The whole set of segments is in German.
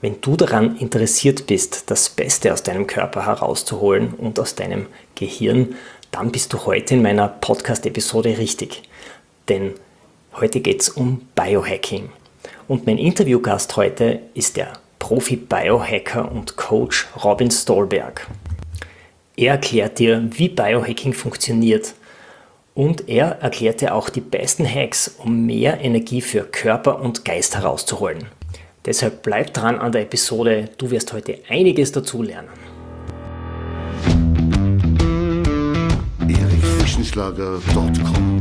Wenn du daran interessiert bist, das Beste aus deinem Körper herauszuholen und aus deinem Gehirn, dann bist du heute in meiner Podcast-Episode richtig. Denn heute geht es um Biohacking. Und mein Interviewgast heute ist der Profi-Biohacker und Coach Robin Stolberg. Er erklärt dir, wie Biohacking funktioniert. Und er erklärt dir auch die besten Hacks, um mehr Energie für Körper und Geist herauszuholen. Deshalb bleib dran an der Episode, du wirst heute einiges dazu lernen. erichfrischenschlager.com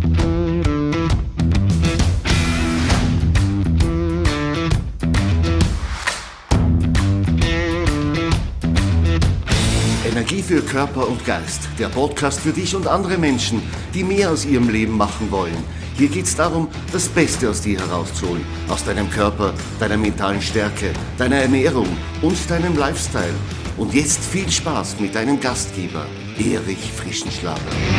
Energie für Körper und Geist. Der Podcast für dich und andere Menschen, die mehr aus ihrem Leben machen wollen. Hier geht es darum, das Beste aus dir herauszuholen. Aus deinem Körper, deiner mentalen Stärke, deiner Ernährung und deinem Lifestyle. Und jetzt viel Spaß mit deinem Gastgeber, Erich Frischenschlager.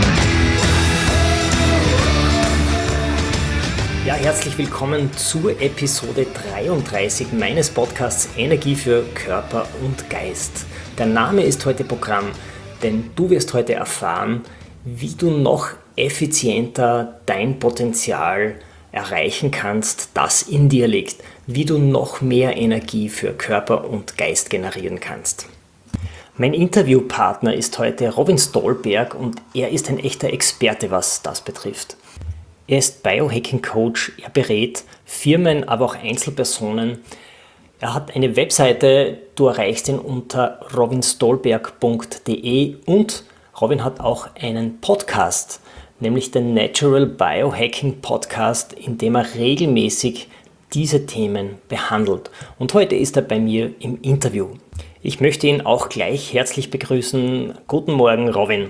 Ja, herzlich willkommen zur Episode 33 meines Podcasts Energie für Körper und Geist. Der Name ist heute Programm, denn du wirst heute erfahren, wie du noch effizienter dein Potenzial erreichen kannst, das in dir liegt, wie du noch mehr Energie für Körper und Geist generieren kannst. Mein Interviewpartner ist heute Robin Stolberg und er ist ein echter Experte, was das betrifft. Er ist Biohacking-Coach, er berät Firmen, aber auch Einzelpersonen. Er hat eine Webseite, du erreichst ihn unter robinstolberg.de und Robin hat auch einen Podcast, nämlich den Natural Biohacking Podcast, in dem er regelmäßig diese Themen behandelt. Und heute ist er bei mir im Interview. Ich möchte ihn auch gleich herzlich begrüßen. Guten Morgen, Robin.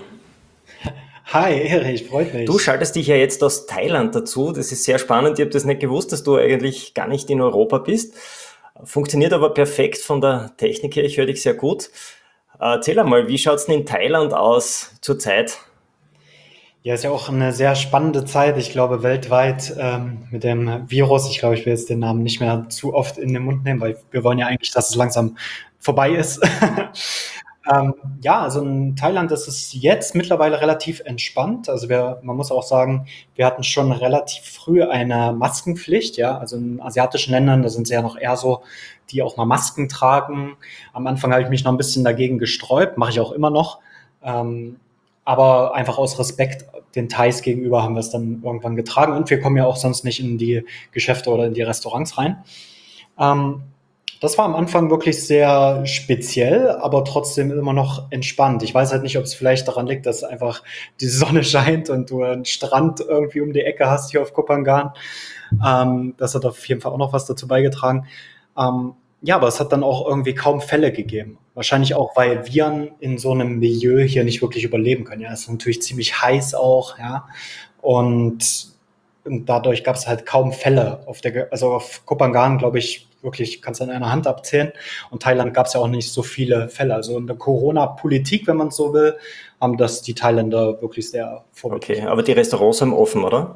Hi, Erich, freut mich. Du schaltest dich ja jetzt aus Thailand dazu. Das ist sehr spannend. Ich habe das nicht gewusst, dass du eigentlich gar nicht in Europa bist. Funktioniert aber perfekt von der Technik her. Ich höre dich sehr gut. Erzähl einmal, wie schaut es denn in Thailand aus zurzeit? Ja, ist ja auch eine sehr spannende Zeit, ich glaube, weltweit mit dem Virus. Ich glaube, ich will jetzt den Namen nicht mehr zu oft in den Mund nehmen, weil wir wollen ja eigentlich, dass es langsam vorbei ist. Ja, also in Thailand ist es jetzt mittlerweile relativ entspannt. Also man muss auch sagen, wir hatten schon relativ früh eine Maskenpflicht. Ja, also in asiatischen Ländern, da sind sie ja noch eher so, die auch mal Masken tragen. Am Anfang habe ich mich noch ein bisschen dagegen gesträubt, mache ich auch immer noch. Aber einfach aus Respekt den Thais gegenüber haben wir es dann irgendwann getragen. Und wir kommen ja auch sonst nicht in die Geschäfte oder in die Restaurants rein. Das war am Anfang wirklich sehr speziell, aber trotzdem immer noch entspannt. Ich weiß halt nicht, ob es vielleicht daran liegt, dass einfach die Sonne scheint und du einen Strand irgendwie um die Ecke hast hier auf Koh Phangan. Das hat auf jeden Fall auch noch was dazu beigetragen. Ja, aber es hat dann auch irgendwie kaum Fälle gegeben. Wahrscheinlich auch, weil Viren in so einem Milieu hier nicht wirklich überleben können. Ja, es ist natürlich ziemlich heiß auch, ja. Und dadurch gab es halt kaum Fälle. Also auf Koh Phangan, glaube ich, wirklich, kannst du an einer Hand abzählen. Und Thailand gab es ja auch nicht so viele Fälle. Also in der Corona-Politik, wenn man es so will, haben das die Thailänder wirklich sehr vorbildlich. Okay, aber die Restaurants haben offen, oder?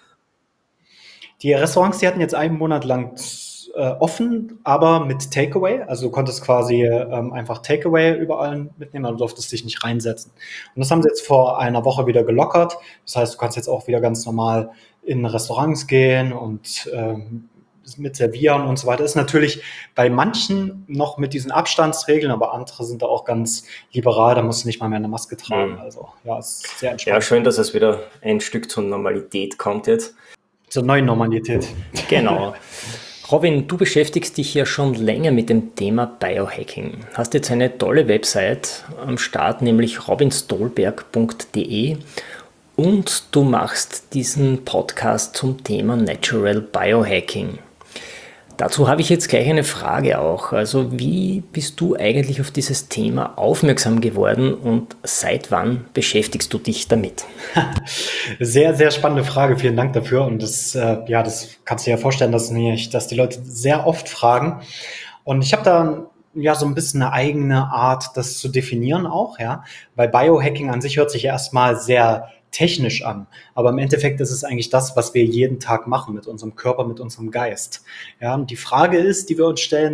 Die Restaurants, die hatten jetzt einen Monat lang offen, aber mit Takeaway. Also du konntest quasi einfach Takeaway überall mitnehmen, aber du durftest dich nicht reinsetzen. Und das haben sie jetzt vor einer Woche wieder gelockert. Das heißt, du kannst jetzt auch wieder ganz normal in Restaurants gehen und mit servieren und so weiter. Ist natürlich bei manchen noch mit diesen Abstandsregeln, aber andere sind da auch ganz liberal, da musst du nicht mal mehr eine Maske tragen. Also ja, ist sehr entspannt. Ja, schön, dass es wieder ein Stück zur Normalität kommt jetzt. Zur neuen Normalität. Genau. Robin, du beschäftigst dich ja schon länger mit dem Thema Biohacking. Hast jetzt eine tolle Website am Start, nämlich robinstolberg.de und du machst diesen Podcast zum Thema Natural Biohacking. Dazu habe ich jetzt gleich eine Frage auch. Also wie bist du eigentlich auf dieses Thema aufmerksam geworden und seit wann beschäftigst du dich damit? Sehr, sehr spannende Frage. Vielen Dank dafür. Und das kannst du dir ja vorstellen, dass die Leute sehr oft fragen. Und ich habe da ja so ein bisschen eine eigene Art, das zu definieren auch, ja. Weil Biohacking an sich hört sich erstmal sehr technisch an. Aber im Endeffekt ist es eigentlich das, was wir jeden Tag machen mit unserem Körper, mit unserem Geist. Ja, und die Frage ist, die wir uns stellen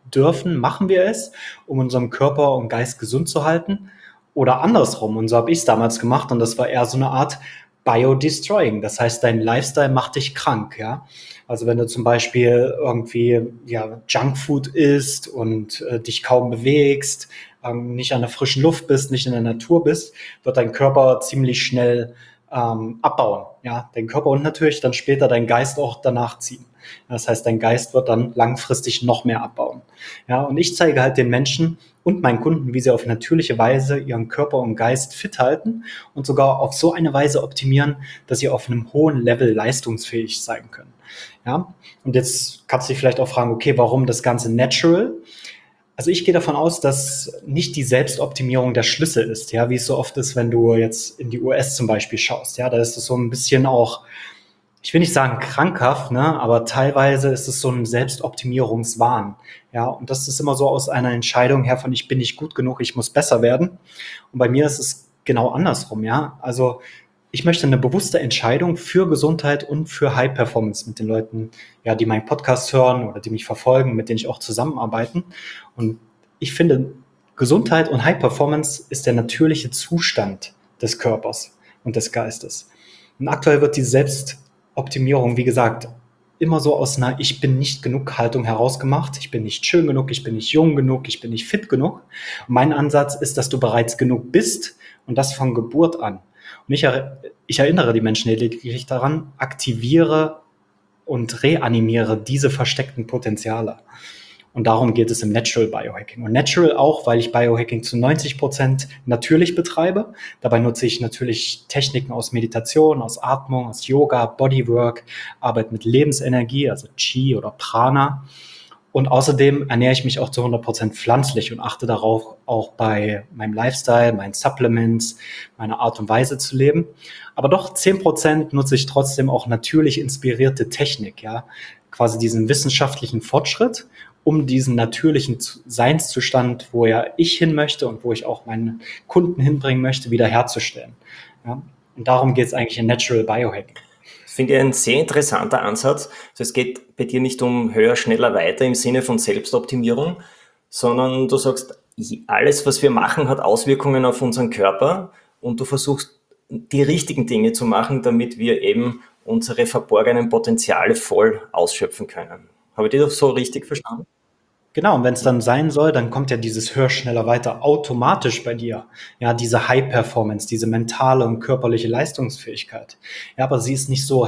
dürfen, machen wir es, um unseren Körper und Geist gesund zu halten? Oder andersrum, und so habe ich es damals gemacht, und das war eher so eine Art Bio-Destroying. Das heißt, dein Lifestyle macht dich krank, ja. Also wenn du zum Beispiel irgendwie Junkfood isst und dich kaum bewegst, nicht an der frischen Luft bist, nicht in der Natur bist, wird dein Körper ziemlich schnell abbauen. Ja, dein Körper und natürlich dann später dein Geist auch danach ziehen. Das heißt, dein Geist wird dann langfristig noch mehr abbauen. Ja, und ich zeige halt den Menschen und meinen Kunden, wie sie auf natürliche Weise ihren Körper und Geist fit halten und sogar auf so eine Weise optimieren, dass sie auf einem hohen Level leistungsfähig sein können. Ja, und jetzt kannst du dich vielleicht auch fragen, okay, warum das Ganze natural? Also ich gehe davon aus, dass nicht die Selbstoptimierung der Schlüssel ist, ja, wie es so oft ist, wenn du jetzt in die US zum Beispiel schaust, ja, da ist es so ein bisschen auch, ich will nicht sagen krankhaft, ne, aber teilweise ist es so ein Selbstoptimierungswahn, ja, und das ist immer so aus einer Entscheidung her von, ich bin nicht gut genug, ich muss besser werden. Und bei mir ist es genau andersrum, ja, also ich möchte eine bewusste Entscheidung für Gesundheit und für High Performance mit den Leuten, ja, die meinen Podcast hören oder die mich verfolgen, mit denen ich auch zusammenarbeiten. Und ich finde, Gesundheit und High Performance ist der natürliche Zustand des Körpers und des Geistes. Und aktuell wird die Selbstoptimierung, wie gesagt, immer so aus einer Ich bin nicht genug Haltung herausgemacht. Ich bin nicht schön genug, ich bin nicht jung genug, ich bin nicht fit genug. Und mein Ansatz ist, dass du bereits genug bist und das von Geburt an. Und ich erinnere die Menschen lediglich daran, aktiviere und reanimiere diese versteckten Potenziale. Und darum geht es im Natural Biohacking. Und Natural auch, weil ich Biohacking zu 90% natürlich betreibe. Dabei nutze ich natürlich Techniken aus Meditation, aus Atmung, aus Yoga, Bodywork, Arbeit mit Lebensenergie, also Qi oder Prana. Und außerdem ernähre ich mich auch zu 100% pflanzlich und achte darauf, auch bei meinem Lifestyle, meinen Supplements, meiner Art und Weise zu leben. Aber doch 10% nutze ich trotzdem auch natürlich inspirierte Technik, ja, quasi diesen wissenschaftlichen Fortschritt, um diesen natürlichen Seinszustand, wo ja ich hin möchte und wo ich auch meinen Kunden hinbringen möchte, wiederherzustellen. Ja. Und darum geht es eigentlich in Natural Biohacking. Finde ich ein sehr interessanter Ansatz. Also es geht bei dir nicht um höher, schneller, weiter im Sinne von Selbstoptimierung, sondern du sagst, alles, was wir machen, hat Auswirkungen auf unseren Körper und du versuchst, die richtigen Dinge zu machen, damit wir eben unsere verborgenen Potenziale voll ausschöpfen können. Habe ich das so richtig verstanden? Genau, und wenn es dann sein soll, dann kommt ja dieses höher, schneller, weiter automatisch bei dir. Ja, diese High-Performance, diese mentale und körperliche Leistungsfähigkeit. Ja, aber sie ist nicht so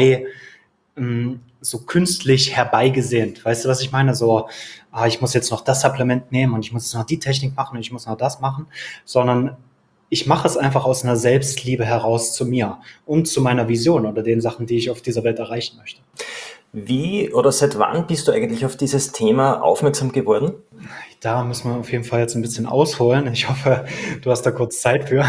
so künstlich herbeigesehnt. Weißt du, was ich meine? So, ich muss jetzt noch das Supplement nehmen und ich muss jetzt noch die Technik machen und ich muss noch das machen, sondern ich mache es einfach aus einer Selbstliebe heraus zu mir und zu meiner Vision oder den Sachen, die ich auf dieser Welt erreichen möchte. Wie oder seit wann bist du eigentlich auf dieses Thema aufmerksam geworden? Da müssen wir auf jeden Fall jetzt ein bisschen ausholen. Ich hoffe, du hast da kurz Zeit für.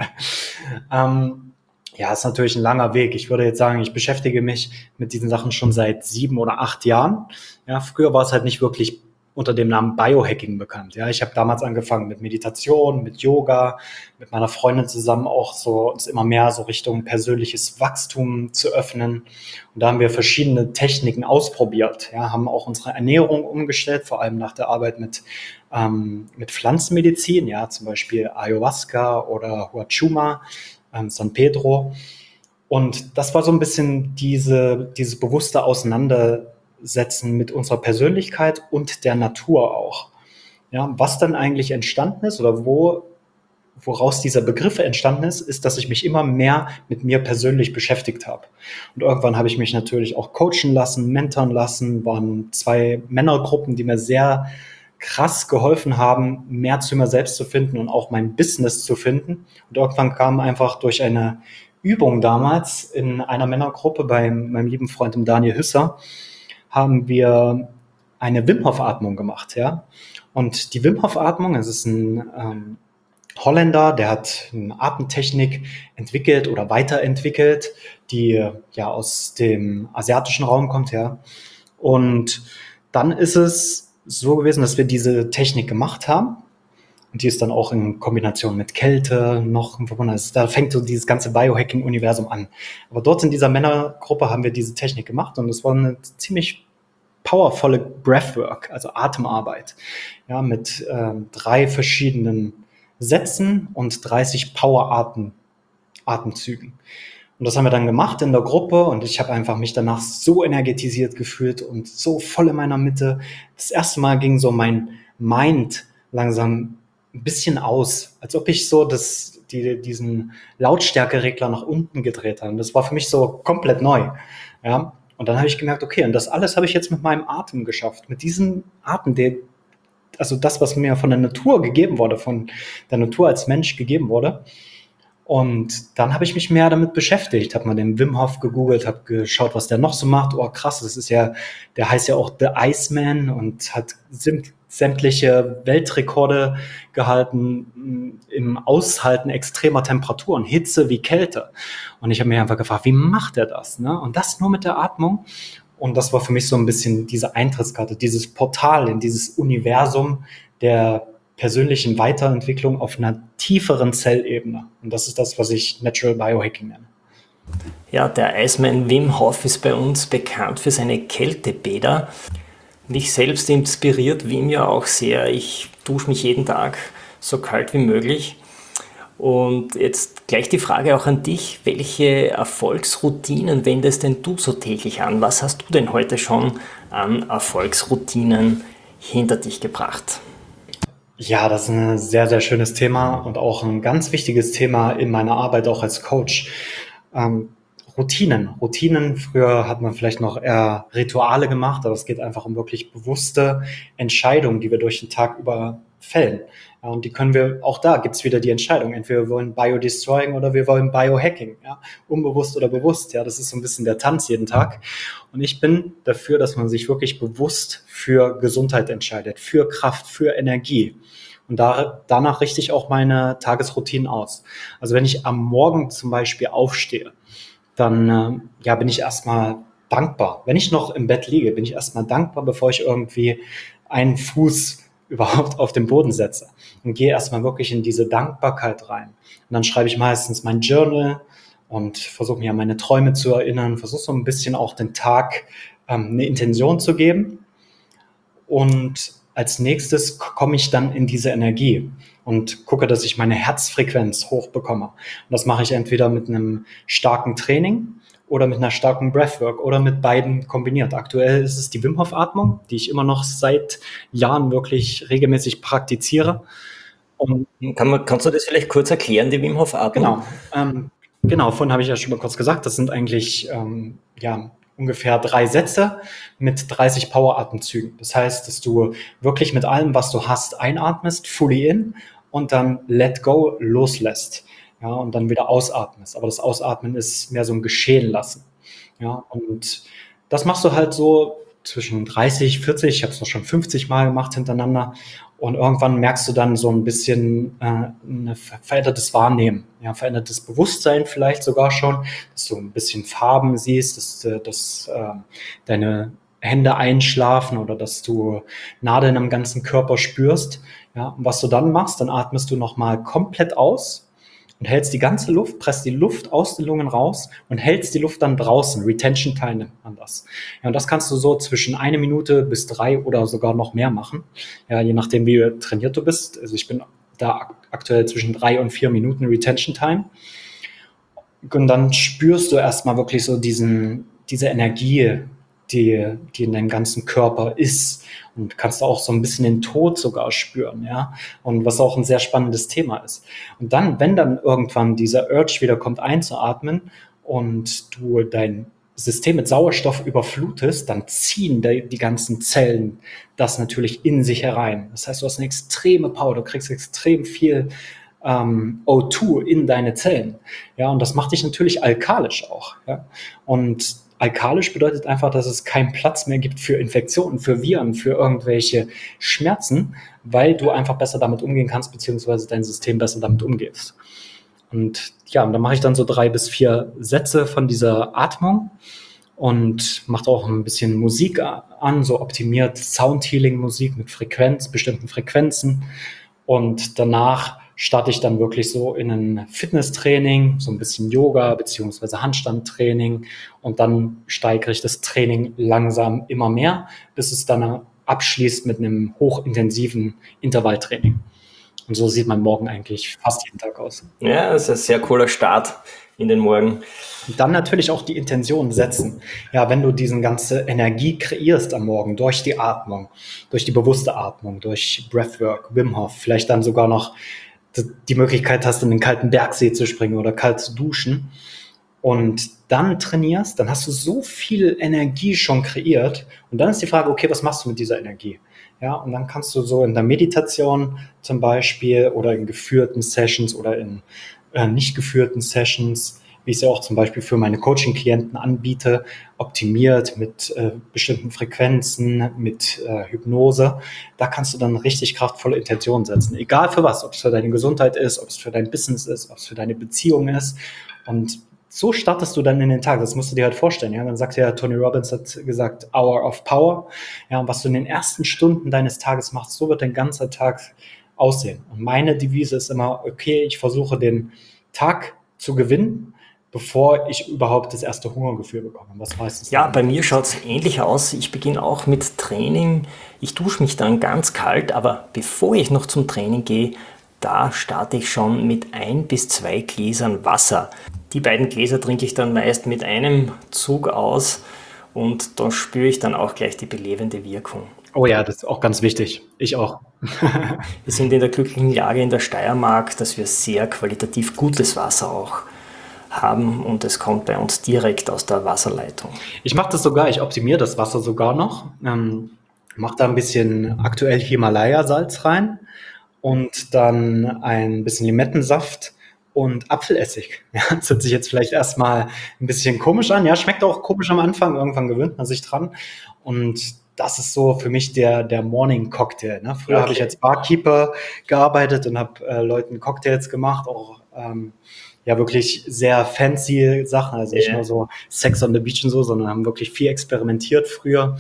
Ja, ist natürlich ein langer Weg. Ich würde jetzt sagen, ich beschäftige mich mit diesen Sachen schon seit 7 oder 8 Jahren. Ja, früher war es halt nicht wirklich unter dem Namen Biohacking bekannt. Ja, ich habe damals angefangen mit Meditation, mit Yoga, mit meiner Freundin zusammen auch so uns immer mehr so Richtung persönliches Wachstum zu öffnen. Und da haben wir verschiedene Techniken ausprobiert. Ja, haben auch unsere Ernährung umgestellt, vor allem nach der Arbeit mit Pflanzenmedizin, ja, zum Beispiel Ayahuasca oder Huachuma, San Pedro. Und das war so ein bisschen dieses bewusste Auseinandersetzen mit unserer Persönlichkeit und der Natur auch. Ja, was dann eigentlich entstanden ist oder woraus dieser Begriff entstanden ist, ist, dass ich mich immer mehr mit mir persönlich beschäftigt habe. Und irgendwann habe ich mich natürlich auch coachen lassen, mentoren lassen, waren 2 Männergruppen, die mir sehr krass geholfen haben, mehr zu mir selbst zu finden und auch mein Business zu finden. Und irgendwann kam einfach durch eine Übung damals in einer Männergruppe bei meinem lieben Freund dem Daniel Hüsser, haben wir eine Wim Hof Atmung gemacht, ja. Und die Wim Hof Atmung, es ist ein Holländer, der hat eine Atemtechnik entwickelt oder weiterentwickelt, die ja aus dem asiatischen Raum kommt, ja. Und dann ist es so gewesen, dass wir diese Technik gemacht haben. Und die ist dann auch in Kombination mit Kälte noch verbunden. Also da fängt so dieses ganze Biohacking-Universum an. Aber dort in dieser Männergruppe haben wir diese Technik gemacht und es war eine ziemlich powervolle Breathwork, also Atemarbeit, ja, mit 3 verschiedenen Sätzen und 30 Power-Atemzügen. Und das haben wir dann gemacht in der Gruppe und ich habe einfach mich danach so energetisiert gefühlt und so voll in meiner Mitte. Das erste Mal ging so mein Mind langsam ein bisschen aus, als ob ich so diesen Lautstärkeregler nach unten gedreht habe. Und das war für mich so komplett neu. Ja? Und dann habe ich gemerkt, okay, und das alles habe ich jetzt mit meinem Atem geschafft. Mit diesem Atem, also das, was mir von der Natur gegeben wurde, von der Natur als Mensch gegeben wurde. Und dann habe ich mich mehr damit beschäftigt, habe mal den Wim Hof gegoogelt, habe geschaut, was der noch so macht. Oh krass, der heißt ja auch The Iceman und hat sämtliche Weltrekorde gehalten im Aushalten extremer Temperaturen, Hitze wie Kälte. Und ich habe mir einfach gefragt, wie macht er das? Ne? Und das nur mit der Atmung. Und das war für mich so ein bisschen diese Eintrittskarte, dieses Portal in dieses Universum der persönlichen Weiterentwicklung auf einer tieferen Zellebene. Und das ist das, was ich Natural Biohacking nenne. Ja, der Iceman Wim Hof ist bei uns bekannt für seine Kältebäder. Mich selbst inspiriert Wim ja auch sehr. Ich dusche mich jeden Tag so kalt wie möglich. Und jetzt gleich die Frage auch an dich. Welche Erfolgsroutinen wendest denn du so täglich an? Was hast du denn heute schon an Erfolgsroutinen hinter dich gebracht? Ja, das ist ein sehr, sehr schönes Thema und auch ein ganz wichtiges Thema in meiner Arbeit auch als Coach. Routinen. Früher hat man vielleicht noch eher Rituale gemacht, aber es geht einfach um wirklich bewusste Entscheidungen, die wir durch den Tag über fällen. Ja, und die können wir, auch da gibt's wieder die Entscheidung. Entweder wir wollen Biodestroying oder wir wollen Biohacking. Ja, unbewusst oder bewusst. Ja, das ist so ein bisschen der Tanz jeden Tag. Und ich bin dafür, dass man sich wirklich bewusst für Gesundheit entscheidet, für Kraft, für Energie. Und danach richte ich auch meine Tagesroutinen aus. Also wenn ich am Morgen zum Beispiel aufstehe, dann bin ich erstmal dankbar. Wenn ich noch im Bett liege, bin ich erstmal dankbar, bevor ich irgendwie einen Fuß überhaupt auf den Boden setze. Und gehe erstmal wirklich in diese Dankbarkeit rein. Und dann schreibe ich meistens mein Journal und versuche mir an meine Träume zu erinnern, versuche so ein bisschen auch den Tag eine Intention zu geben. Und als nächstes komme ich dann in diese Energie und gucke, dass ich meine Herzfrequenz hochbekomme. Und das mache ich entweder mit einem starken Training oder mit einer starken Breathwork oder mit beiden kombiniert. Aktuell ist es die Wim Hof Atmung, die ich immer noch seit Jahren wirklich regelmäßig praktiziere. Und kannst du das vielleicht kurz erklären, die Wim Hof Atmung? Genau, vorhin habe ich ja schon mal kurz gesagt, das sind eigentlich ungefähr 3 Sätze mit 30 Power-Atemzügen. Das heißt, dass du wirklich mit allem, was du hast, einatmest, fully in und dann let go, loslässt. Ja, und dann wieder ausatmest. Aber das Ausatmen ist mehr so ein Geschehen lassen. Ja, und das machst du halt so zwischen 30, 40, ich habe es noch schon 50 Mal gemacht hintereinander. Und irgendwann merkst du dann so ein bisschen ein verändertes Wahrnehmen, ja, verändertes Bewusstsein vielleicht sogar schon, dass du ein bisschen Farben siehst, dass deine Hände einschlafen oder dass du Nadeln am ganzen Körper spürst. Ja, und was du dann machst, dann atmest du nochmal komplett aus und hältst die ganze Luft, presst die Luft aus den Lungen raus und hältst die Luft dann draußen. Retention Time nennt man das. Ja, und das kannst du so zwischen 1 Minute bis 3 oder sogar noch mehr machen. Ja, je nachdem, wie trainiert du bist. Also ich bin da aktuell zwischen 3 und 4 Minuten Retention Time. Und dann spürst du erstmal wirklich so diese Energie, die in deinem ganzen Körper ist. Und kannst auch so ein bisschen den Tod sogar spüren, ja. Und was auch ein sehr spannendes Thema ist. Und dann, wenn dann irgendwann dieser Urge wieder kommt, einzuatmen und du dein System mit Sauerstoff überflutest, dann ziehen die ganzen Zellen das natürlich in sich herein. Das heißt, du hast eine extreme Power, du kriegst extrem viel O2 in deine Zellen. Ja, und das macht dich natürlich alkalisch auch. Ja. Und alkalisch bedeutet einfach, dass es keinen Platz mehr gibt für Infektionen, für Viren, für irgendwelche Schmerzen, weil du einfach besser damit umgehen kannst, beziehungsweise dein System besser damit umgehst. Und ja, und dann mache ich dann so 3 bis 4 Sätze von dieser Atmung und mache auch ein bisschen Musik an, so optimiert Sound-Healing-Musik mit bestimmten Frequenzen. Und danach starte ich dann wirklich so in ein Fitnesstraining, so ein bisschen Yoga beziehungsweise Handstandtraining und dann steigere ich das Training langsam immer mehr, bis es dann abschließt mit einem hochintensiven Intervalltraining. Und so sieht mein Morgen eigentlich fast jeden Tag aus. Ja, das ist ein sehr cooler Start in den Morgen. Und dann natürlich auch die Intention setzen. Ja, wenn du diese ganze Energie kreierst am Morgen durch die Atmung, durch die bewusste Atmung, durch Breathwork, Wim Hof, vielleicht dann sogar noch die Möglichkeit hast, in den kalten Bergsee zu springen oder kalt zu duschen und dann trainierst, dann hast du so viel Energie schon kreiert und dann ist die Frage, okay, was machst du mit dieser Energie? Ja, und dann kannst du so in der Meditation zum Beispiel oder in geführten Sessions oder in nicht geführten Sessions, wie ich es ja auch zum Beispiel für meine Coaching-Klienten anbiete, optimiert mit bestimmten Frequenzen, mit Hypnose. Da kannst du dann richtig kraftvolle Intentionen setzen. Egal für was, ob es für deine Gesundheit ist, ob es für dein Business ist, ob es für deine Beziehung ist. Und so startest du dann in den Tag. Das musst du dir halt vorstellen. Ja? Dann sagt ja Tony Robbins, hat gesagt, Hour of Power. Ja, und was du in den ersten Stunden deines Tages machst, so wird dein ganzer Tag aussehen. Und meine Devise ist immer, okay, ich versuche den Tag zu gewinnen, bevor ich überhaupt das erste Hungergefühl bekomme. Was meistens Ja, bei mir schaut es ähnlich aus. Ich beginne auch mit Training. Ich dusche mich dann ganz kalt, aber bevor ich noch zum Training gehe, da starte ich schon mit 1 bis 2 Gläsern Wasser. Die beiden Gläser trinke ich dann meist mit einem Zug aus und da spüre ich dann auch gleich die belebende Wirkung. Oh ja, das ist auch ganz wichtig. Ich auch. Wir sind in der glücklichen Lage in der Steiermark, dass wir sehr qualitativ gutes Wasser auch haben und es kommt bei uns direkt aus der Wasserleitung. Ich mache das sogar, ich optimiere das Wasser sogar noch. Mache da ein bisschen aktuell Himalaya-Salz rein und dann ein bisschen Limettensaft und Apfelessig. Ja, das hört sich jetzt vielleicht erstmal ein bisschen komisch an. Ja, schmeckt auch komisch am Anfang. Irgendwann gewöhnt man sich dran. Und das ist so für mich der Morning Cocktail. Ne? Früher habe ich als Barkeeper gearbeitet und habe Leuten Cocktails gemacht, auch ja wirklich sehr fancy Sachen, also nicht nur so Sex on the Beach und so, sondern haben wirklich viel experimentiert früher.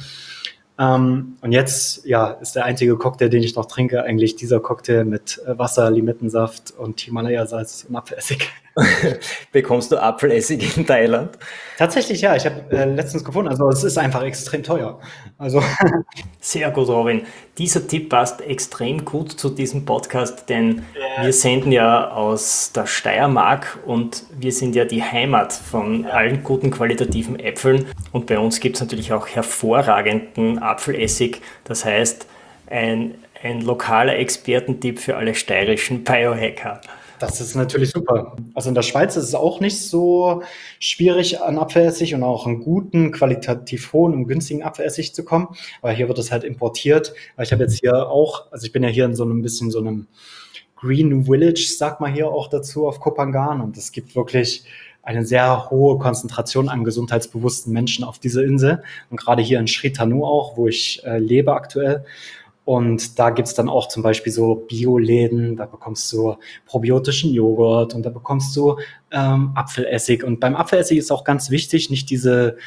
Und jetzt, ja, ist der einzige Cocktail, den ich noch trinke, eigentlich dieser Cocktail mit Wasser, Limettensaft und Himalaya-Salz und Apfelessig. Bekommst du Apfelessig in Thailand? Tatsächlich, ja, ich habe letztens gefunden, also es ist einfach extrem teuer. Also Sehr gut, Robin. Dieser Tipp passt extrem gut zu diesem Podcast, denn wir senden ja aus der Steiermark und wir sind ja die Heimat von allen guten qualitativen Äpfeln. Und bei uns gibt es natürlich auch hervorragenden Apfelessig. Das heißt, ein lokaler Expertentipp für alle steirischen Biohacker. das ist natürlich super. Also in der Schweiz ist es auch nicht so schwierig, an Apfelessig und auch einen guten, qualitativ hohen und günstigen Apfelessig zu kommen. Aber hier wird es halt importiert. Weil ich habe jetzt hier auch, also ich bin ja hier in so einem bisschen so einem Green Village, sagt man hier auch dazu, auf Kopangan. Und es gibt wirklich eine sehr hohe Konzentration an gesundheitsbewussten Menschen auf dieser Insel. Und gerade hier in Sri Tanu auch, wo ich lebe aktuell. Und da gibt's dann auch zum Beispiel so Bioläden, da bekommst du probiotischen Joghurt und da bekommst du Apfelessig. Und beim Apfelessig ist auch ganz wichtig, nicht diese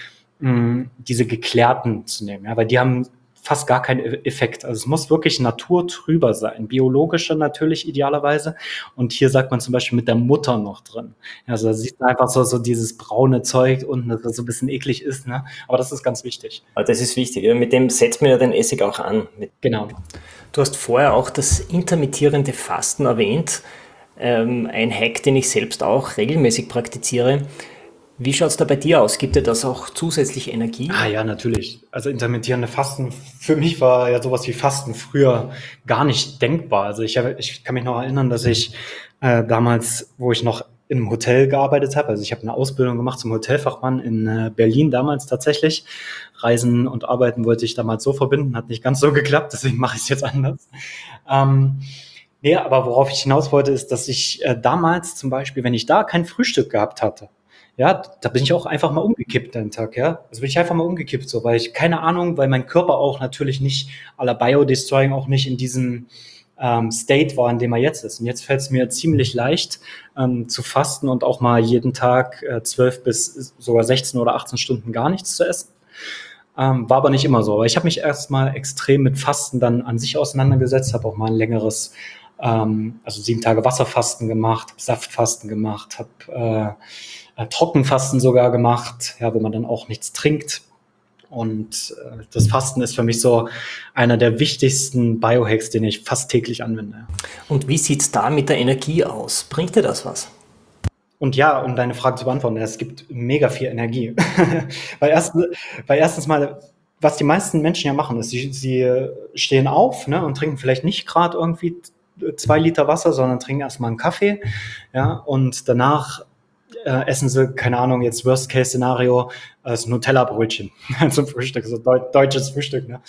geklärten zu nehmen, ja, weil die haben fast gar keinen Effekt. Also es muss wirklich naturtrüber sein, biologischer natürlich idealerweise. Und hier sagt man zum Beispiel mit der Mutter noch drin. Also da sieht man einfach so dieses braune Zeug unten, das so ein bisschen eklig ist, ne? Aber das ist ganz wichtig. Aber das ist wichtig. Ja. Mit dem setzt man ja den Essig auch an. Genau. Du hast vorher auch das intermittierende Fasten erwähnt. Ein Hack, den ich selbst auch regelmäßig praktiziere. Wie schaut es da bei dir aus? Gibt dir das auch zusätzlich Energie? Ah ja, natürlich. Also intermittierende Fasten, für mich war ja sowas wie Fasten früher gar nicht denkbar. Also ich kann mich noch erinnern, dass ich damals, wo ich noch im Hotel gearbeitet habe, also ich habe eine Ausbildung gemacht zum Hotelfachmann in Berlin damals tatsächlich. Reisen und Arbeiten wollte ich damals so verbinden, hat nicht ganz so geklappt, deswegen mache ich es jetzt anders. Nee, aber worauf ich hinaus wollte, ist, dass ich damals zum Beispiel, wenn ich da kein Frühstück gehabt hatte, ja, da bin ich auch einfach mal umgekippt den Tag, ja. Also bin ich einfach mal umgekippt, so, weil ich, keine Ahnung, weil mein Körper auch natürlich nicht à la Biodestroying auch nicht in diesem State war, in dem er jetzt ist. Und jetzt fällt es mir ziemlich leicht, zu fasten und auch mal jeden Tag 12 bis sogar 16 oder 18 Stunden gar nichts zu essen. War aber nicht immer so. Aber ich habe mich erstmal extrem mit Fasten dann an sich auseinandergesetzt, habe auch mal ein längeres, also 7 Tage Wasserfasten gemacht, habe Saftfasten gemacht, habe Trockenfasten sogar gemacht, ja, wo man dann auch nichts trinkt. Und das Fasten ist für mich so einer der wichtigsten Biohacks, den ich fast täglich anwende. Und wie sieht es da mit der Energie aus? Bringt dir das was? Und ja, um deine Frage zu beantworten, es gibt mega viel Energie. Weil, weil erstens mal, was die meisten Menschen ja machen, ist, sie stehen auf, ne, und trinken vielleicht nicht gerade irgendwie 2 Liter Wasser, sondern trinken erstmal einen Kaffee, ja, und danach essen sie, keine Ahnung, jetzt Worst-Case-Szenario, das Nutella-Brötchen zum Frühstück, so deutsches Frühstück. Ne?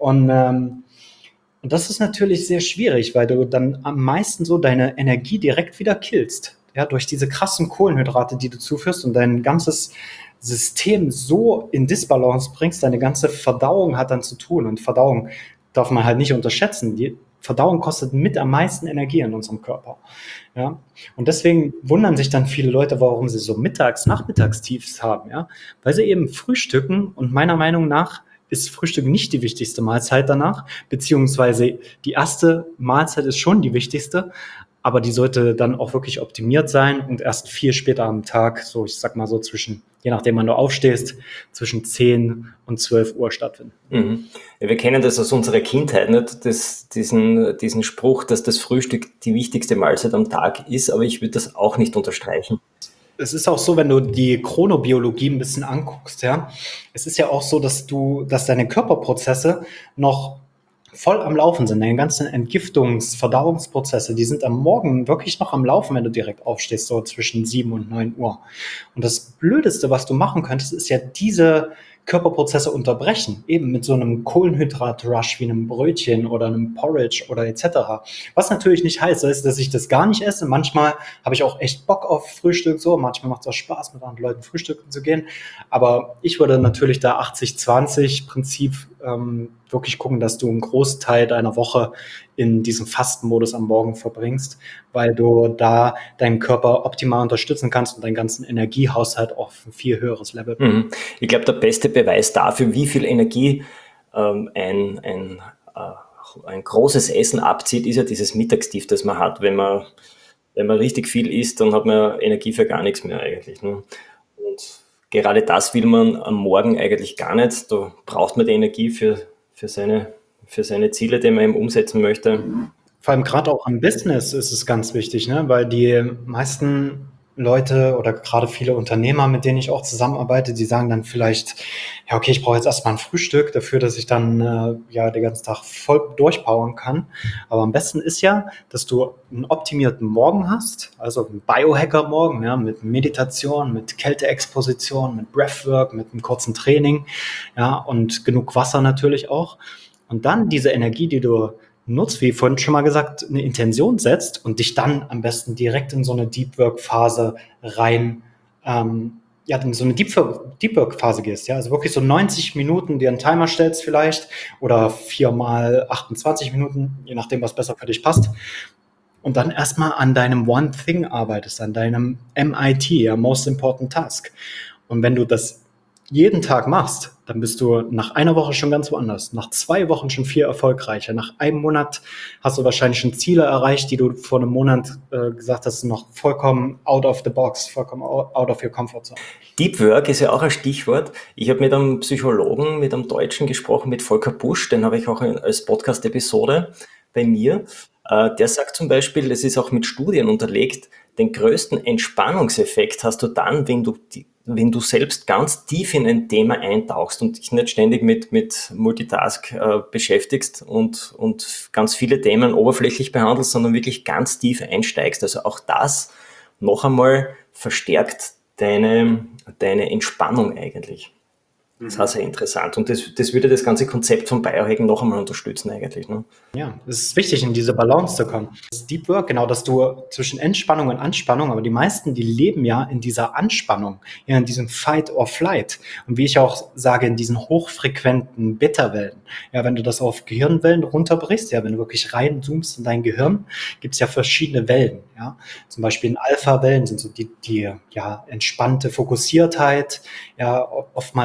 Und das ist natürlich sehr schwierig, weil du dann am meisten so deine Energie direkt wieder killst. Ja, durch diese krassen Kohlenhydrate, die du zuführst und dein ganzes System so in Disbalance bringst, deine ganze Verdauung hat dann zu tun. Und Verdauung darf man halt nicht unterschätzen. Die Verdauung kostet mit am meisten Energie in unserem Körper. Ja? Und deswegen wundern sich dann viele Leute, warum sie so Nachmittagstiefs haben. Ja? Weil sie eben frühstücken und meiner Meinung nach ist Frühstück nicht die wichtigste Mahlzeit danach, beziehungsweise die erste Mahlzeit ist schon die wichtigste, aber die sollte dann auch wirklich optimiert sein und erst viel später am Tag, so ich sag mal so zwischen, je nachdem wann du aufstehst, zwischen 10 und 12 Uhr stattfinden. Mhm. Ja, wir kennen das aus unserer Kindheit, nicht? Diesen Spruch, dass das Frühstück die wichtigste Mahlzeit am Tag ist, aber ich würde das auch nicht unterstreichen. Es ist auch so, wenn du die Chronobiologie ein bisschen anguckst, ja, es ist ja auch so, dass deine Körperprozesse noch voll am Laufen sind. Deine ganzen Verdauungsprozesse, die sind am Morgen wirklich noch am Laufen, wenn du direkt aufstehst, so zwischen 7 und 9 Uhr. Und das Blödeste, was du machen könntest, ist ja diese Körperprozesse unterbrechen, eben mit so einem Kohlenhydrat-Rush wie einem Brötchen oder einem Porridge oder etc. Was natürlich nicht heißt, dass ich das gar nicht esse. Manchmal habe ich auch echt Bock auf Frühstück, so. Manchmal macht es auch Spaß, mit anderen Leuten frühstücken zu gehen. Aber ich würde natürlich da 80-20-Prinzip wirklich gucken, dass du einen Großteil deiner Woche in diesem Fastenmodus am Morgen verbringst, weil du da deinen Körper optimal unterstützen kannst und deinen ganzen Energiehaushalt auf ein viel höheres Level bringen. Ich glaube, der beste Beweis dafür, wie viel Energie ein großes Essen abzieht, ist ja dieses Mittagstief, das man hat. Wenn man richtig viel isst, dann hat man Energie für gar nichts mehr eigentlich. Ne? Und gerade das will man am Morgen eigentlich gar nicht. Da braucht man die Energie für seine Ziele, die man eben umsetzen möchte. Vor allem gerade auch im Business ist es ganz wichtig, ne? Weil die meisten Leute oder gerade viele Unternehmer, mit denen ich auch zusammenarbeite, die sagen dann vielleicht, ja okay, ich brauche jetzt erstmal ein Frühstück dafür, dass ich dann den ganzen Tag voll durchpowern kann. Aber am besten ist ja, dass du einen optimierten Morgen hast, also einen Biohacker-Morgen, ja, mit Meditation, mit Kälteexposition, mit Breathwork, mit einem kurzen Training, ja, und genug Wasser natürlich auch. Und dann diese Energie, die du nutzt, wie vorhin schon mal gesagt, eine Intention setzt und dich dann am besten direkt in so eine Deep Work Phase rein, in so eine Deep Work Phase gehst, ja, also wirklich so 90 Minuten dir einen Timer stellst vielleicht oder 4 mal 28 Minuten, je nachdem, was besser für dich passt. Und dann erstmal an deinem One Thing arbeitest, an deinem MIT, ja, Most Important Task. Und wenn du das jeden Tag machst, dann bist du nach einer Woche schon ganz woanders, nach 2 Wochen schon viel erfolgreicher, nach einem Monat hast du wahrscheinlich schon Ziele erreicht, die du vor einem Monat gesagt hast, noch vollkommen out of the box, vollkommen out of your comfort zone. Deep Work ist ja auch ein Stichwort. Ich habe mit einem Psychologen, mit einem Deutschen gesprochen, mit Volker Busch, den habe ich auch als Podcast-Episode bei mir. Der sagt zum Beispiel, es ist auch mit Studien unterlegt, den größten Entspannungseffekt hast du dann, wenn du selbst ganz tief in ein Thema eintauchst und dich nicht ständig mit Multitask beschäftigst und ganz viele Themen oberflächlich behandelst, sondern wirklich ganz tief einsteigst. Also auch das noch einmal verstärkt deine Entspannung eigentlich. Das ist auch sehr interessant. Und das würde das ganze Konzept von Biohacking noch einmal unterstützen eigentlich. Ne? Ja, es ist wichtig, in diese Balance zu kommen. Das Deep Work, genau, dass du zwischen Entspannung und Anspannung, aber die meisten, die leben ja in dieser Anspannung, ja, in diesem Fight or Flight. Und wie ich auch sage, in diesen hochfrequenten Beta-Wellen. Ja, wenn du das auf Gehirnwellen runterbrichst, ja, wenn du wirklich reinzoomst in dein Gehirn, gibt es ja verschiedene Wellen. Ja, zum Beispiel in Alpha-Wellen sind so die entspannte Fokussiertheit. Ja, oftmals auch, wenn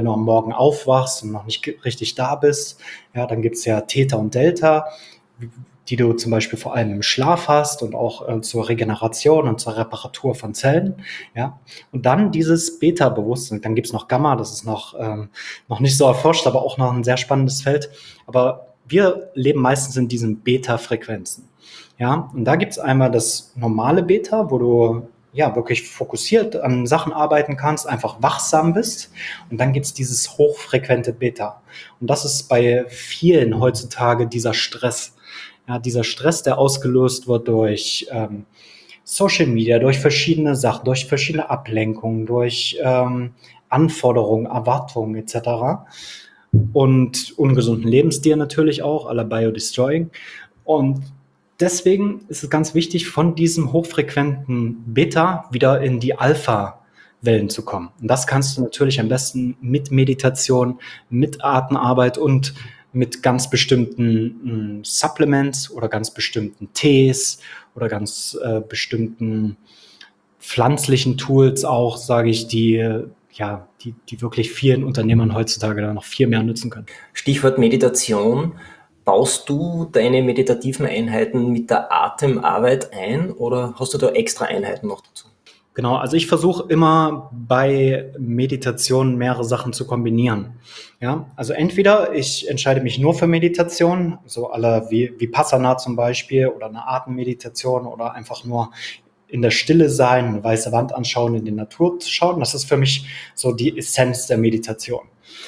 du am Morgen aufwachst und noch nicht richtig da bist. Ja, dann gibt es ja Theta und Delta, die du zum Beispiel vor allem im Schlaf hast und auch zur Regeneration und zur Reparatur von Zellen. Ja, und dann dieses Beta-Bewusstsein. Dann gibt es noch Gamma, das ist noch nicht so erforscht, aber auch noch ein sehr spannendes Feld. Aber wir leben meistens in diesen Beta-Frequenzen. Ja, und da gibt es einmal das normale Beta, wo du ja wirklich fokussiert an Sachen arbeiten kannst, einfach wachsam bist. Und dann gibt es dieses hochfrequente Beta. Und das ist bei vielen heutzutage dieser Stress. Ja, dieser Stress, der ausgelöst wird durch Social Media, durch verschiedene Sachen, durch verschiedene Ablenkungen, durch Anforderungen, Erwartungen etc. Und ungesunden Lebensstil natürlich auch, à la Biodestroying. Und deswegen ist es ganz wichtig, von diesem hochfrequenten Beta wieder in die Alpha-Wellen zu kommen. Und das kannst du natürlich am besten mit Meditation, mit Atemarbeit und mit ganz bestimmten Supplements oder ganz bestimmten Tees oder ganz bestimmten pflanzlichen Tools auch, sage ich, die wirklich vielen Unternehmern heutzutage da noch viel mehr nutzen können. Stichwort Meditation. Baust du deine meditativen Einheiten mit der Atemarbeit ein oder hast du da extra Einheiten noch dazu? Genau, also ich versuche immer bei Meditation mehrere Sachen zu kombinieren. Ja, also entweder ich entscheide mich nur für Meditation, so alle wie Vipassana zum Beispiel oder eine Atemmeditation oder einfach nur in der Stille sein, eine weiße Wand anschauen, in die Natur zu schauen. Das ist für mich so die Essenz der Meditation.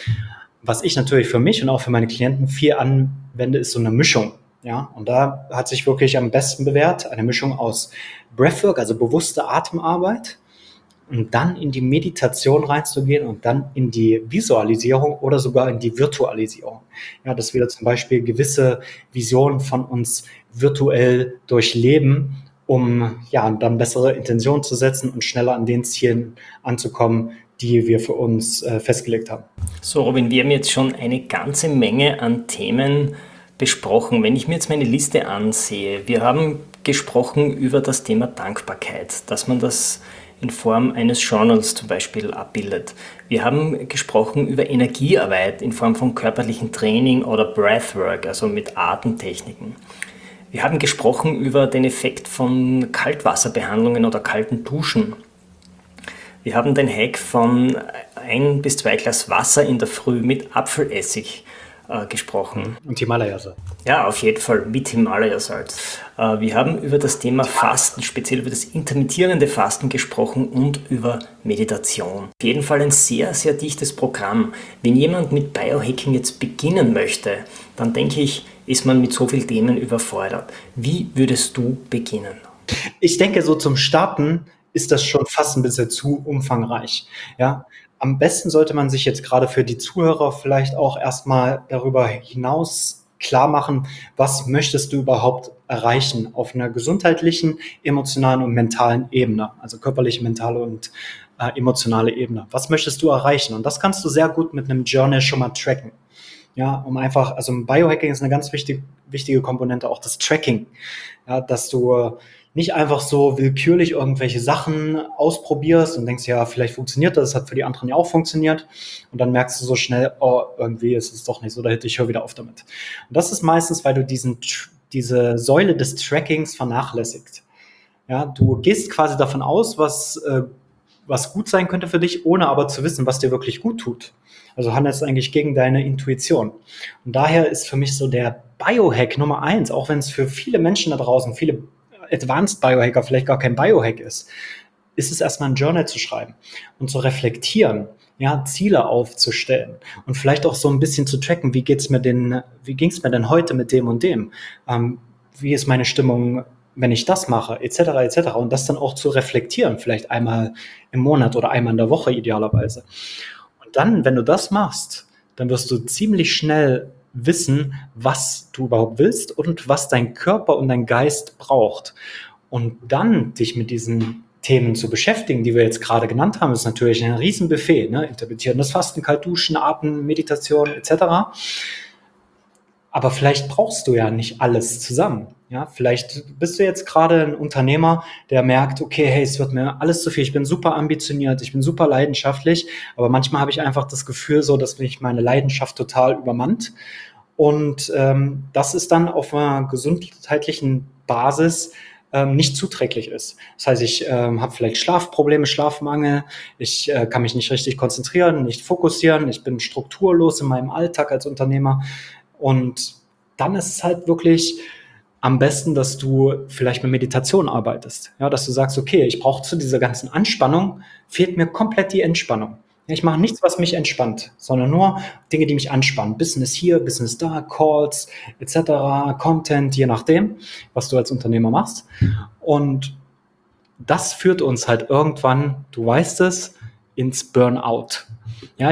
Was ich natürlich für mich und auch für meine Klienten viel anwende, ist so eine Mischung. Ja, und da hat sich wirklich am besten bewährt eine Mischung aus Breathwork, also bewusste Atemarbeit, und dann in die Meditation reinzugehen und dann in die Visualisierung oder sogar in die Virtualisierung. Ja, dass wir zum Beispiel gewisse Visionen von uns virtuell durchleben, um ja dann bessere Intentionen zu setzen und schneller an den Zielen anzukommen, die wir für uns festgelegt haben. So, Robin, wir haben jetzt schon eine ganze Menge an Themen besprochen. Wenn ich mir jetzt meine Liste ansehe, wir haben gesprochen über das Thema Dankbarkeit, dass man das in Form eines Journals zum Beispiel abbildet. Wir haben gesprochen über Energiearbeit in Form von körperlichem Training oder Breathwork, also mit Atemtechniken. Wir haben gesprochen über den Effekt von Kaltwasserbehandlungen oder kalten Duschen. Wir haben den Hack von 1 bis 2 Glas Wasser in der Früh mit Apfelessig gesprochen. Und Himalaya-Salz. Ja, auf jeden Fall mit Himalaya-Salz. Wir haben über das Thema Fasten, speziell über das intermittierende Fasten gesprochen und über Meditation. Auf jeden Fall ein sehr, sehr dichtes Programm. Wenn jemand mit Biohacking jetzt beginnen möchte, dann denke ich, ist man mit so vielen Themen überfordert. Wie würdest du beginnen? Ich denke, so zum Starten ist das schon fast ein bisschen zu umfangreich. Ja, am besten sollte man sich jetzt gerade für die Zuhörer vielleicht auch erstmal darüber hinaus klar machen, was möchtest du überhaupt erreichen auf einer gesundheitlichen, emotionalen und mentalen Ebene, also körperliche, mentale und emotionale Ebene. Was möchtest du erreichen? Und das kannst du sehr gut mit einem Journal schon mal tracken. Ja, um einfach, also Biohacking ist eine ganz wichtige Komponente, auch das Tracking. Ja, dass du nicht einfach so willkürlich irgendwelche Sachen ausprobierst und denkst, ja, vielleicht funktioniert das, hat für die anderen ja auch funktioniert. Und dann merkst du so schnell, oh, irgendwie ist es doch nicht so, ich höre wieder auf damit. Und das ist meistens, weil du diese Säule des Trackings vernachlässigt. Ja, du gehst quasi davon aus, was gut sein könnte für dich, ohne aber zu wissen, was dir wirklich gut tut. Also handelst eigentlich gegen deine Intuition. Und daher ist für mich so der Biohack Nummer 1, auch wenn es für viele Menschen da draußen, viele Advanced Biohacker vielleicht gar kein Biohack ist es erstmal ein Journal zu schreiben und zu reflektieren, ja, Ziele aufzustellen und vielleicht auch so ein bisschen zu tracken, wie ging es mir denn heute mit dem und dem? Wie ist meine Stimmung, wenn ich das mache, etc., etc. Und das dann auch zu reflektieren, vielleicht einmal im Monat oder einmal in der Woche idealerweise. Und dann, wenn du das machst, dann wirst du ziemlich schnell wissen, was du überhaupt willst und was dein Körper und dein Geist braucht. Und dann dich mit diesen Themen zu beschäftigen, die wir jetzt gerade genannt haben, ist natürlich ein Riesenbuffet, ne? Intermittierendes Fasten, Kaltduschen, Atem, Meditation etc. Aber vielleicht brauchst du ja nicht alles zusammen. Ja, vielleicht bist du jetzt gerade ein Unternehmer, der merkt, okay, hey, es wird mir alles zu viel. Ich bin super ambitioniert, ich bin super leidenschaftlich, aber manchmal habe ich einfach das Gefühl so, dass mich meine Leidenschaft total übermannt. Und das ist dann auf einer gesundheitlichen Basis nicht zuträglich ist. Das heißt, ich habe vielleicht Schlafprobleme, Schlafmangel, ich kann mich nicht richtig konzentrieren, nicht fokussieren, ich bin strukturlos in meinem Alltag als Unternehmer. Und dann ist es halt wirklich am besten, dass du vielleicht mit Meditation arbeitest. Ja, dass du sagst, okay, ich brauche zu dieser ganzen Anspannung, fehlt mir komplett die Entspannung. Ja, ich mache nichts, was mich entspannt, sondern nur Dinge, die mich anspannen. Business hier, Business da, Calls etc., Content, je nachdem, was du als Unternehmer machst. Und das führt uns halt irgendwann, du weißt es, ins Burnout. Ja,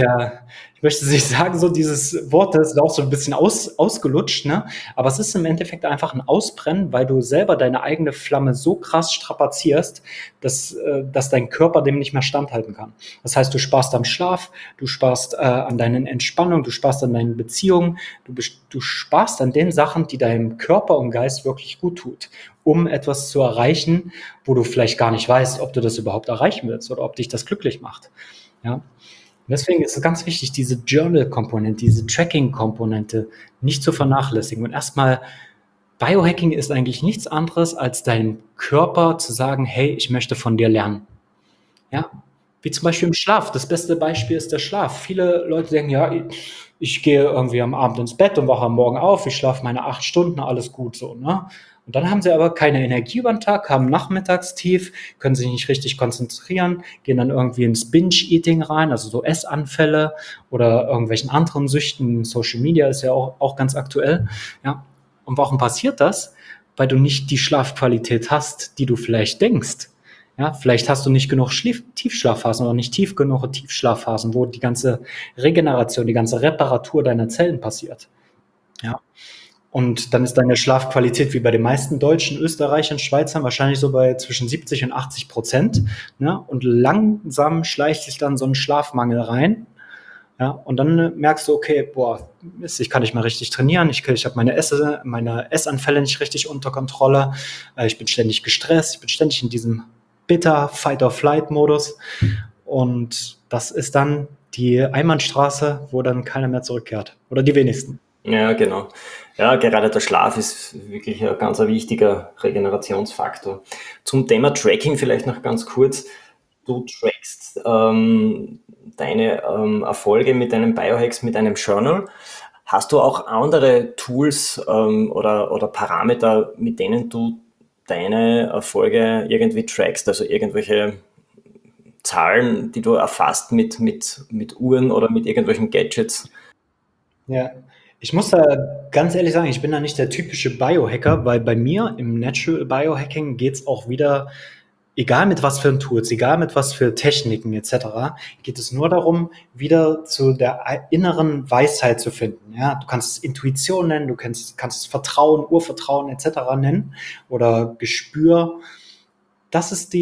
ich möchte es nicht sagen, so dieses Wort, das ist auch so ein bisschen ausgelutscht, ne? Aber es ist im Endeffekt einfach ein Ausbrennen, weil du selber deine eigene Flamme so krass strapazierst, dass dein Körper dem nicht mehr standhalten kann. Das heißt, du sparst am Schlaf, du sparst an deinen Entspannungen, du sparst an deinen Beziehungen, du sparst an den Sachen, die deinem Körper und Geist wirklich gut tut, um etwas zu erreichen, wo du vielleicht gar nicht weißt, ob du das überhaupt erreichen willst oder ob dich das glücklich macht. Ja. Und deswegen ist es ganz wichtig, diese Journal-Komponente, diese Tracking-Komponente nicht zu vernachlässigen. Und erstmal, Biohacking ist eigentlich nichts anderes, als deinem Körper zu sagen, hey, ich möchte von dir lernen. Ja, wie zum Beispiel im Schlaf. Das beste Beispiel ist der Schlaf. Viele Leute denken, ja, ich gehe irgendwie am Abend ins Bett und wache am Morgen auf, ich schlafe meine 8 Stunden, alles gut so, ne? Und dann haben sie aber keine Energie über den Tag, haben Nachmittagstief, können sich nicht richtig konzentrieren, gehen dann irgendwie ins Binge-Eating rein, also so Essanfälle oder irgendwelchen anderen Süchten. Social Media ist ja auch ganz aktuell. Ja. Und warum passiert das? Weil du nicht die Schlafqualität hast, die du vielleicht denkst. Ja, vielleicht hast du nicht genug Tiefschlafphasen oder nicht tief genug Tiefschlafphasen, wo die ganze Regeneration, die ganze Reparatur deiner Zellen passiert. Ja. Und dann ist deine Schlafqualität wie bei den meisten Deutschen, Österreichern, Schweizern wahrscheinlich so bei zwischen 70 und 80%. Ne? Und langsam schleicht sich dann so ein Schlafmangel rein. Ja, und dann merkst du, okay, boah, Mist, ich kann nicht mehr richtig trainieren, ich habe meine Essanfälle nicht richtig unter Kontrolle, ich bin ständig gestresst, ich bin ständig in diesem bitter Fight-or-Flight-Modus. Und das ist dann die Einbahnstraße, wo dann keiner mehr zurückkehrt. Oder die wenigsten. Ja, genau. Ja, gerade der Schlaf ist wirklich ein ganz wichtiger Regenerationsfaktor. Zum Thema Tracking vielleicht noch ganz kurz. Du trackst deine Erfolge mit deinen Biohacks, mit einem Journal. Hast du auch andere Tools oder Parameter, mit denen du deine Erfolge irgendwie trackst, also irgendwelche Zahlen, die du erfasst mit Uhren oder mit irgendwelchen Gadgets? Ja, ich muss da ganz ehrlich sagen, ich bin da nicht der typische Biohacker, weil bei mir im Natural Biohacking geht's auch wieder, egal mit was für Tools, egal mit was für Techniken etc., geht es nur darum, wieder zu der inneren Weisheit zu finden. Ja, du kannst es Intuition nennen, du kannst es Vertrauen, Urvertrauen etc. nennen oder Gespür. Das ist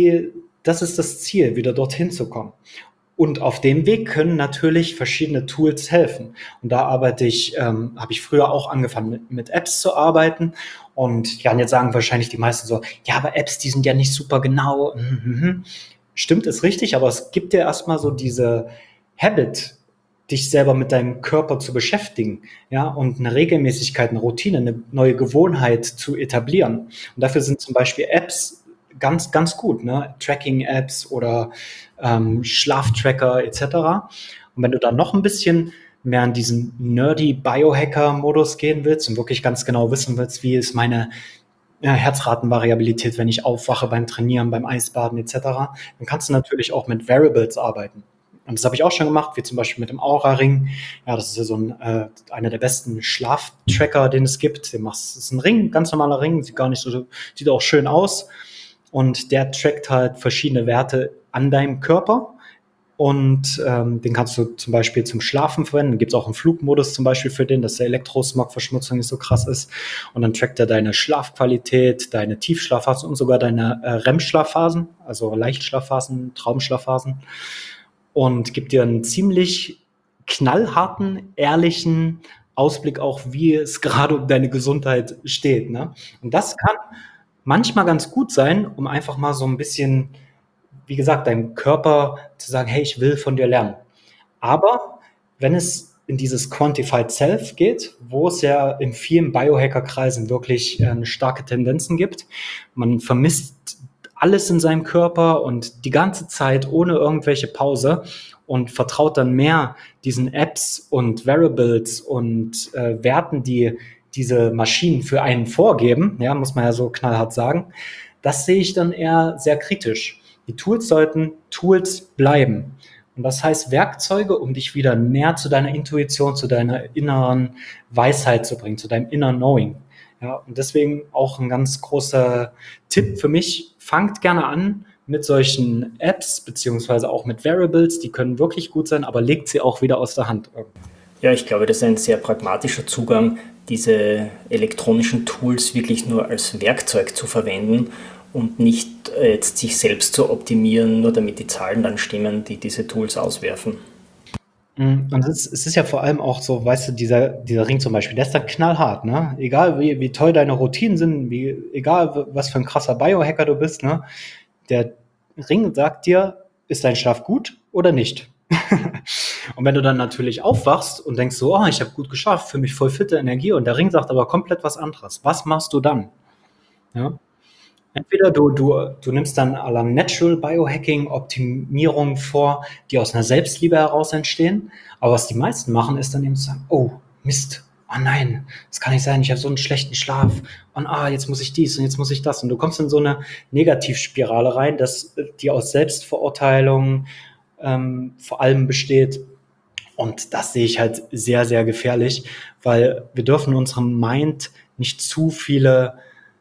das Ziel, wieder dorthin zu kommen. Und auf dem Weg können natürlich verschiedene Tools helfen. Und da habe ich früher auch angefangen mit Apps zu arbeiten. Und ja, und jetzt sagen wahrscheinlich die meisten so, ja, aber Apps, die sind ja nicht super genau. Stimmt, ist richtig, aber es gibt dir erstmal so diese Habit, dich selber mit deinem Körper zu beschäftigen, ja, und eine Regelmäßigkeit, eine Routine, eine neue Gewohnheit zu etablieren. Und dafür sind zum Beispiel Apps ganz, ganz gut, ne? Tracking-Apps oder Schlaftracker etc. Und wenn du dann noch ein bisschen mehr in diesen nerdy Biohacker-Modus gehen willst und wirklich ganz genau wissen willst, wie ist meine Herzratenvariabilität, wenn ich aufwache beim Trainieren, beim Eisbaden etc., dann kannst du natürlich auch mit Variables arbeiten. Und das habe ich auch schon gemacht, wie zum Beispiel mit dem Aura-Ring. Ja, das ist ja so einer der besten Schlaftracker, den es gibt. Das ist ein Ring, ganz normaler Ring, sieht auch schön aus. Und der trackt halt verschiedene Werte an deinem Körper. Und den kannst du zum Beispiel zum Schlafen verwenden. Da gibt es auch einen Flugmodus zum Beispiel für den, dass der Elektrosmog-Verschmutzung nicht so krass ist. Und dann trackt er deine Schlafqualität, deine Tiefschlafphasen und sogar deine REM-Schlafphasen, also Leichtschlafphasen, Traumschlafphasen. Und gibt dir einen ziemlich knallharten, ehrlichen Ausblick auch, wie es gerade um deine Gesundheit steht, ne? Und das kann manchmal ganz gut sein, um einfach mal so ein bisschen, wie gesagt, deinem Körper zu sagen: „Hey, ich will von dir lernen.“ Aber wenn es in dieses Quantified Self geht, wo es ja in vielen Biohacker-Kreisen wirklich 'ne starke Tendenzen gibt, man vermisst alles in seinem Körper und die ganze Zeit ohne irgendwelche Pause und vertraut dann mehr diesen Apps und Variables und Werten, die diese Maschinen für einen vorgeben, ja, muss man ja so knallhart sagen. Das sehe ich dann eher sehr kritisch. Die Tools sollten Tools bleiben. Und das heißt Werkzeuge, um dich wieder näher zu deiner Intuition, zu deiner inneren Weisheit zu bringen, zu deinem Inner Knowing. Ja, und deswegen auch ein ganz großer Tipp für mich: Fangt gerne an mit solchen Apps beziehungsweise auch mit Variables, die können wirklich gut sein, aber legt sie auch wieder aus der Hand. Ja, ich glaube, das ist ein sehr pragmatischer Zugang, diese elektronischen Tools wirklich nur als Werkzeug zu verwenden und nicht jetzt sich selbst zu optimieren, nur damit die Zahlen dann stimmen, die diese Tools auswerfen. Und es ist ja vor allem auch so, weißt du, dieser Ring zum Beispiel, der ist dann knallhart, ne? Egal wie toll deine Routinen sind, egal was für ein krasser Biohacker du bist, ne? Der Ring sagt dir, ist dein Schlaf gut oder nicht? Und wenn du dann natürlich aufwachst und denkst so, oh, ich habe gut geschlafen, fühle mich voll fitte Energie, und der Ring sagt aber komplett was anderes. Was machst du dann? Ja? Entweder du nimmst dann à la Natural Biohacking Optimierung vor, die aus einer Selbstliebe heraus entstehen. Aber was die meisten machen, ist dann eben zu sagen: oh, Mist, oh nein, das kann nicht sein, ich habe so einen schlechten Schlaf. Und jetzt muss ich dies und jetzt muss ich das. Und du kommst in so eine Negativspirale rein, die aus Selbstverurteilung vor allem besteht. Und das sehe ich halt sehr, sehr gefährlich, weil wir dürfen unserem Mind nicht zu viele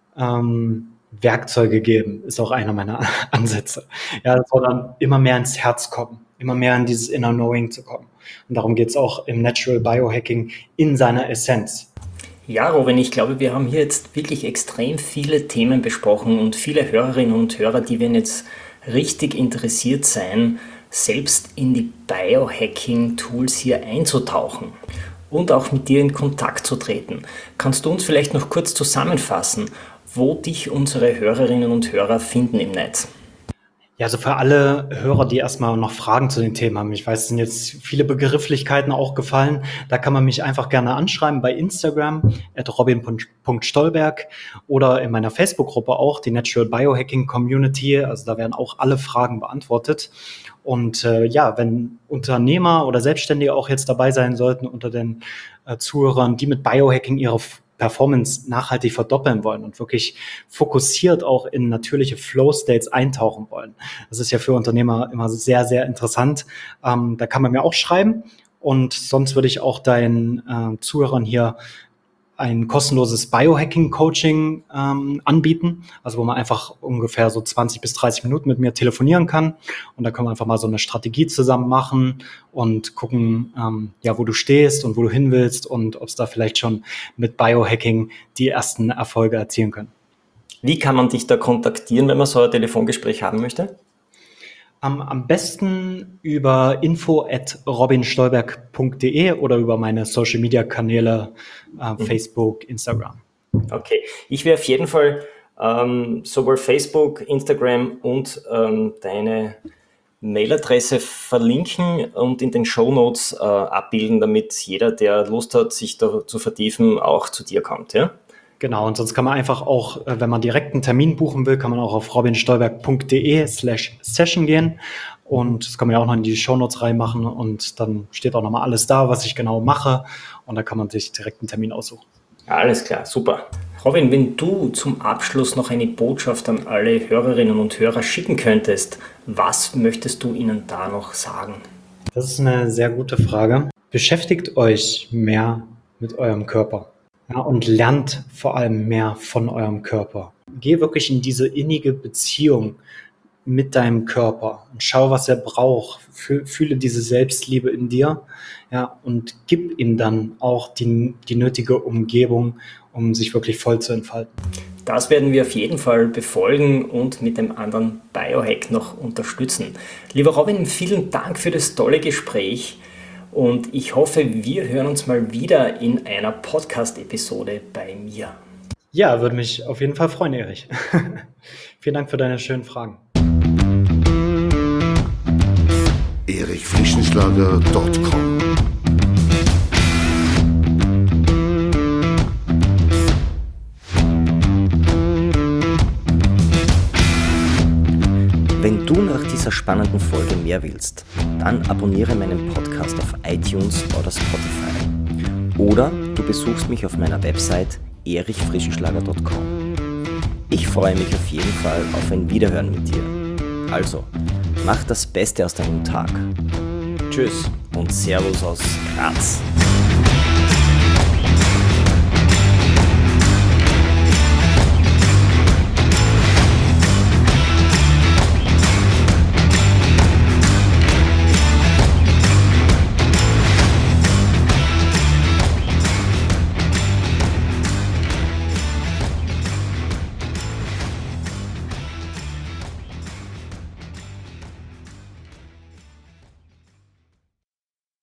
Werkzeuge geben, ist auch einer meiner Ansätze. Ja, das soll dann immer mehr ins Herz kommen, immer mehr in dieses Inner Knowing zu kommen. Und darum geht es auch im Natural Biohacking in seiner Essenz. Ja, Robin, ich glaube, wir haben hier jetzt wirklich extrem viele Themen besprochen und viele Hörerinnen und Hörer, die werden jetzt richtig interessiert sein, selbst in die Biohacking-Tools hier einzutauchen und auch mit dir in Kontakt zu treten. Kannst du uns vielleicht noch kurz zusammenfassen, wo dich unsere Hörerinnen und Hörer finden im Netz? Ja, also für alle Hörer, die erstmal noch Fragen zu den Themen haben, ich weiß, es sind jetzt viele Begrifflichkeiten auch gefallen, da kann man mich einfach gerne anschreiben bei Instagram @robin.stolberg oder in meiner Facebook-Gruppe auch, die Natural Biohacking Community, also da werden auch alle Fragen beantwortet. Und wenn Unternehmer oder Selbstständige auch jetzt dabei sein sollten unter den Zuhörern, die mit Biohacking ihre Performance nachhaltig verdoppeln wollen und wirklich fokussiert auch in natürliche Flow-States eintauchen wollen. Das ist ja für Unternehmer immer sehr, sehr interessant. Da kann man mir auch schreiben, und sonst würde ich auch deinen Zuhörern hier ein kostenloses Biohacking-Coaching anbieten, also wo man einfach ungefähr so 20 bis 30 Minuten mit mir telefonieren kann, und da können wir einfach mal so eine Strategie zusammen machen und gucken, wo du stehst und wo du hin willst und ob es da vielleicht schon mit Biohacking die ersten Erfolge erzielen können. Wie kann man dich da kontaktieren, wenn man so ein Telefongespräch haben möchte? Am besten über info@robinstolberg.de oder über meine Social-Media-Kanäle, Facebook, Instagram. Okay, ich werde auf jeden Fall sowohl Facebook, Instagram und deine Mailadresse verlinken und in den Shownotes abbilden, damit jeder, der Lust hat, sich da zu vertiefen, auch zu dir kommt, ja? Genau, und sonst kann man einfach auch, wenn man direkt einen Termin buchen will, kann man auch auf robinstolberg.de/session gehen, und das kann man ja auch noch in die Shownotes reinmachen, und dann steht auch nochmal alles da, was ich genau mache, und da kann man sich direkt einen Termin aussuchen. Alles klar, super. Robin, wenn du zum Abschluss noch eine Botschaft an alle Hörerinnen und Hörer schicken könntest, was möchtest du ihnen da noch sagen? Das ist eine sehr gute Frage. Beschäftigt euch mehr mit eurem Körper. Ja, und lernt vor allem mehr von eurem Körper. Geh wirklich in diese innige Beziehung mit deinem Körper und schau, was er braucht. Fühle diese Selbstliebe in dir, ja, und gib ihm dann auch die nötige Umgebung, um sich wirklich voll zu entfalten. Das werden wir auf jeden Fall befolgen und mit dem anderen Biohack noch unterstützen. Lieber Robin, vielen Dank für das tolle Gespräch. und ich hoffe, wir hören uns mal wieder in einer Podcast-Episode bei mir. Ja, würde mich auf jeden Fall freuen, Erich. Vielen Dank für deine schönen Fragen. erichfrischenschlager.com Wenn du nach dieser spannenden Folge mehr willst, dann abonniere meinen Podcast auf iTunes oder Spotify. Oder du besuchst mich auf meiner Website erichfrischenschlager.com. Ich freue mich auf jeden Fall auf ein Wiederhören mit dir. Also, mach das Beste aus deinem Tag. Tschüss und Servus aus Graz.